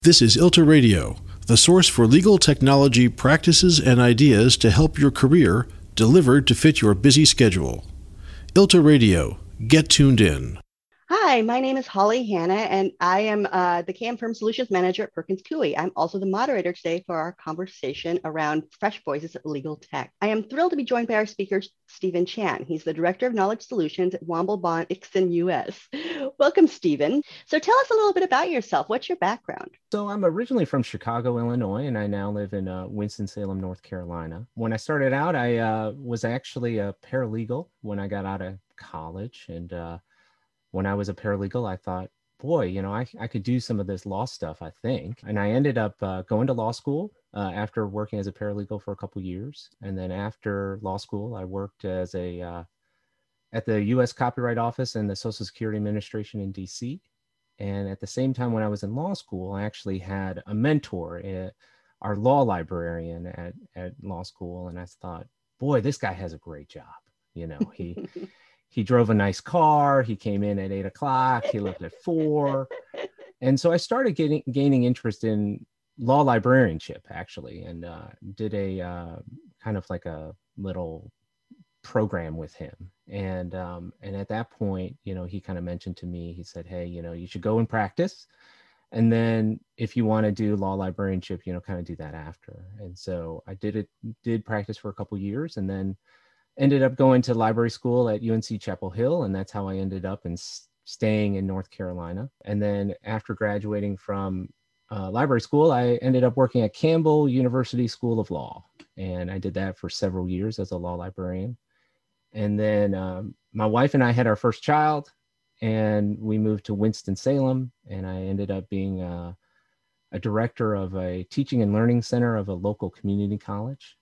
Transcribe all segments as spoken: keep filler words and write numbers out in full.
This is ILTA Radio, the source for legal technology practices and ideas to help your career, delivered to fit your busy schedule. ILTA Radio, get tuned in. Hi, my name is Holly Hanna, and I am uh, the K M Firm Solutions Manager at Perkins Coie. I'm also the moderator today for our conversation around fresh voices of legal tech. I am thrilled to be joined by our speaker, Stephen Chan. He's the Director of Knowledge Solutions at Womble Bond Ixon U S. Welcome, Stephen. So tell us a little bit about yourself. What's your background? So I'm originally from Chicago, Illinois, and I now live in uh, Winston-Salem, North Carolina. When I started out, I uh, was actually a paralegal when I got out of college, and uh, when I was a paralegal, I thought, boy, you know, I, I could do some of this law stuff, I think. And I ended up uh, going to law school uh, after working as a paralegal for a couple years. And then after law school, I worked as a uh, at the U S Copyright Office and the Social Security Administration in D C. And at the same time, when I was in law school, I actually had a mentor, uh, our law librarian at, at law school. And I thought, boy, this guy has a great job. You know, he... He drove a nice car. He came in at eight o'clock. He left at four. And so I started getting gaining interest in law librarianship, actually, and uh, did a uh, kind of like a little program with him. And um, and at that point, you know, he kind of mentioned to me, he said, hey, you know, you should go and practice. And then if you want to do law librarianship, you know, kind of do that after. And so I did it, did practice for a couple of years, and then ended up going to library school at U N C Chapel Hill, and that's how I ended up in staying in North Carolina. And then after graduating from uh, library school, I ended up working at Campbell University School of Law, and I did that for several years as a law librarian. And then um, my wife and I had our first child, and we moved to Winston-Salem, and I ended up being a, a director of a teaching and learning center of a local community college.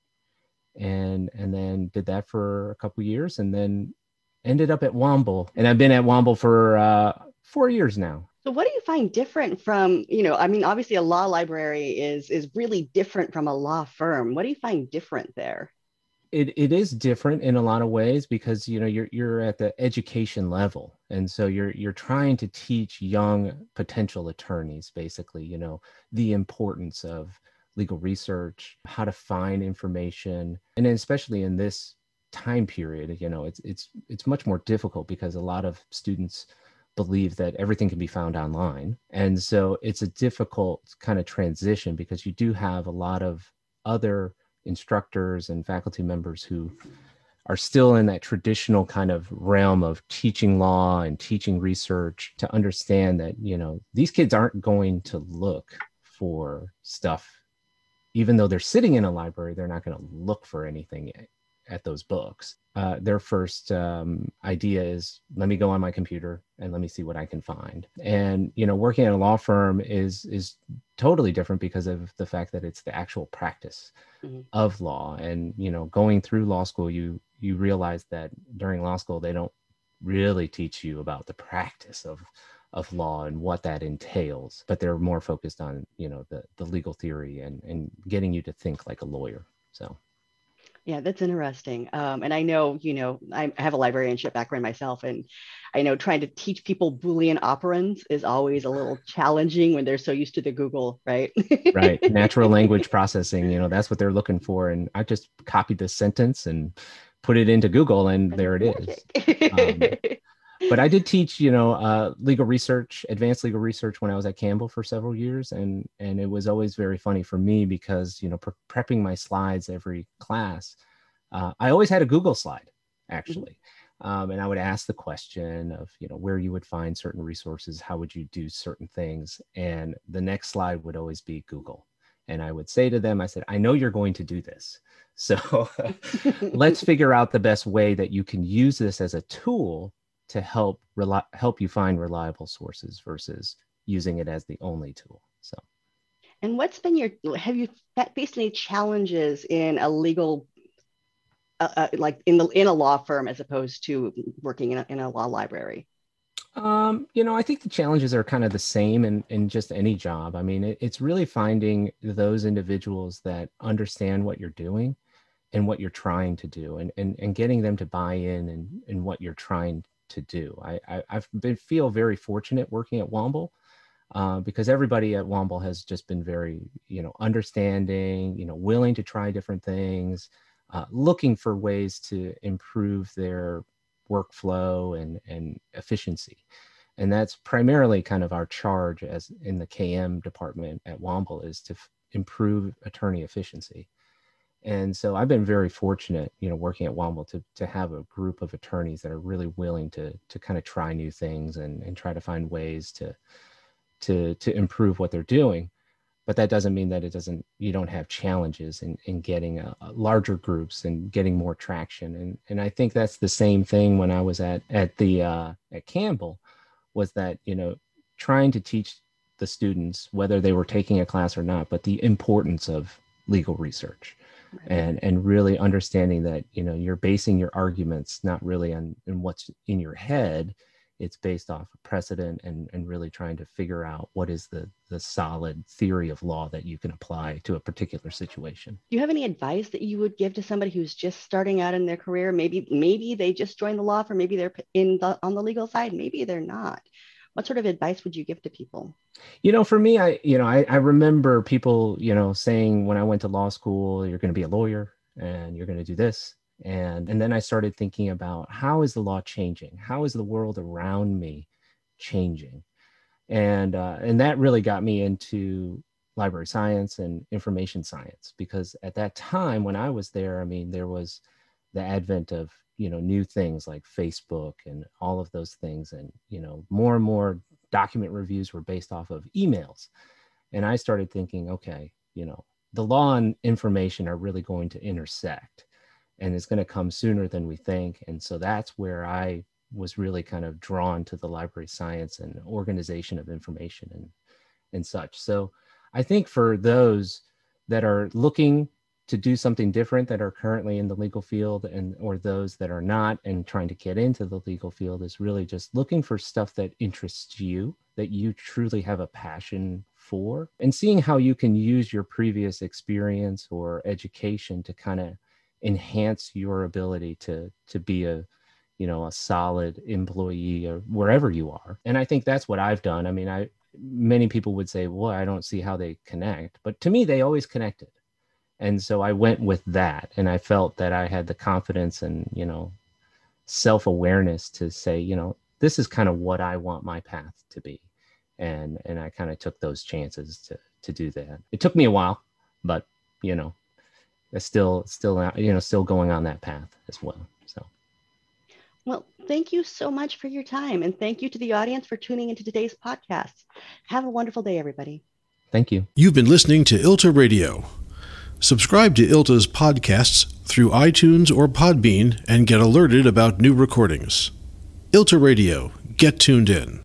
And and then did that for a couple of years, and then ended up at Womble. And I've been at Womble for uh, four years now. So what do you find different from, you know, I mean, obviously a law library is is really different from a law firm. What do you find different there? It it is different in a lot of ways because, you know, you're you're at the education level. And so you're you're trying to teach young potential attorneys, basically, you know, the importance of legal research, how to find information. And then especially in this time period, you know, it's it's it's much more difficult because a lot of students believe that everything can be found online. And so it's a difficult kind of transition because you do have a lot of other instructors and faculty members who are still in that traditional kind of realm of teaching law and teaching research, to understand that, you know, these kids aren't going to look for stuff. Even though they're sitting in a library, they're not going to look for anything at, at those books. Uh, their first um, idea is, let me go on my computer and let me see what I can find. And, you know, working at a law firm is is totally different because of the fact that it's the actual practice mm-hmm. of law. And, you know, going through law school, you you realize that during law school, they don't really teach you about the practice of of law and what that entails, but they're more focused on, you know, the, the legal theory and, and getting you to think like a lawyer. So. Yeah, that's interesting. Um, and I know, you know, I have a librarianship background myself, and I know trying to teach people Boolean operands is always a little challenging when they're so used to the Google, right? Right. Natural language processing, you know, that's what they're looking for. And I just copied this sentence and put it into Google, and there it is. Um, But I did teach, you know, uh, legal research, advanced legal research when I was at Campbell for several years. And, and it was always very funny for me because, you know, pre- prepping my slides every class, uh, I always had a Google slide, actually. Um, and I would ask the question of, you know, where you would find certain resources, how would you do certain things? And the next slide would always be Google. And I would say to them, I said, I know you're going to do this. So let's figure out the best way that you can use this as a tool to help rely, help you find reliable sources versus using it as the only tool. So, and what's been your, have you faced any challenges in a legal, uh, uh, like in the in a law firm as opposed to working in a, in a law library? Um, you know, I think the challenges are kind of the same in, in just any job. I mean, it, it's really finding those individuals that understand what you're doing and what you're trying to do, and and, and getting them to buy in and, and what you're trying to do. I, I I've been feel very fortunate working at Womble uh, because everybody at Womble has just been very, you know, understanding, you know, willing to try different things, uh, looking for ways to improve their workflow and, and efficiency. And that's primarily kind of our charge as in the K M department at Womble, is to f- improve attorney efficiency. And so I've been very fortunate, you know, working at Womble to to have a group of attorneys that are really willing to to kind of try new things and, and try to find ways to to to improve what they're doing. But that doesn't mean that it doesn't, you don't have challenges in, in getting a, a larger groups and getting more traction. And and I think that's the same thing when I was at at the uh, at Campbell, was that, you know, trying to teach the students, whether they were taking a class or not, but the importance of legal research. Right. and and really understanding that, you know, you're basing your arguments not really on, on what's in your head. It's based off of precedent and, and really trying to figure out what is the, the solid theory of law that you can apply to a particular situation. Do you have any advice that you would give to somebody who's just starting out in their career? Maybe maybe they just joined the law firm, maybe they're in the, on the legal side, maybe they're not. What sort of advice would you give to people? You know, for me, I, you know, I, I remember people, you know, saying when I went to law school, you're going to be a lawyer and you're going to do this. And, and then I started thinking about, how is the law changing? How is the world around me changing? And, uh, and that really got me into library science and information science, because at that time when I was there, I mean, there was the advent of, you know, new things like Facebook and all of those things. And, you know, more and more document reviews were based off of emails. And I started thinking, okay, you know, the law and information are really going to intersect, and it's going to come sooner than we think. And so that's where I was really kind of drawn to the library science and organization of information and, and such. So I think for those that are looking to do something different, that are currently in the legal field, and or those that are not and trying to get into the legal field, is really just looking for stuff that interests you, that you truly have a passion for, and seeing how you can use your previous experience or education to kind of enhance your ability to to be a, you know, a solid employee or wherever you are. And I think that's what I've done. I mean, I many people would say, well, I don't see how they connect, but to me, they always connected. And so I went with that, and I felt that I had the confidence and, you know, self-awareness to say, you know, this is kind of what I want my path to be. And and I kind of took those chances to to do that. It took me a while, but, you know, it's still, still, you know, still going on that path as well. So. Well, thank you so much for your time. And thank you to the audience for tuning into today's podcast. Have a wonderful day, everybody. Thank you. You've been listening to ILTA Radio. Subscribe to ILTA's podcasts through iTunes or Podbean and get alerted about new recordings. ILTA Radio. Get tuned in.